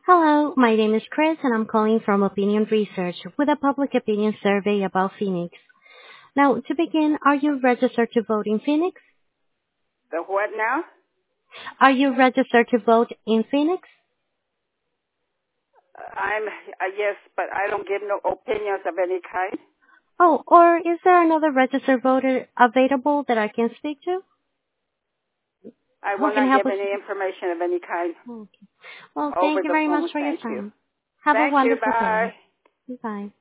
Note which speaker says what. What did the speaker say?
Speaker 1: Hello, my name is Chris and I'm calling from Opinion Research with a public opinion survey about Phoenix. Now, to begin, are you registered to vote in Phoenix?
Speaker 2: The what now?
Speaker 1: Are you registered to vote in Phoenix?
Speaker 2: I'm yes, but I don't give no opinions of any kind.
Speaker 1: Oh, or is there another registered voter available that I can speak to?
Speaker 2: I
Speaker 1: Who
Speaker 2: will
Speaker 1: can
Speaker 2: not
Speaker 1: help
Speaker 2: give
Speaker 1: us?
Speaker 2: any information of any kind
Speaker 1: Okay. Well,
Speaker 2: over
Speaker 1: thank you
Speaker 2: the
Speaker 1: very much
Speaker 2: phone.
Speaker 1: for your
Speaker 2: Thank you.
Speaker 1: time. Have a
Speaker 2: Thank you.
Speaker 1: wonderful
Speaker 2: Bye.
Speaker 1: day. Bye.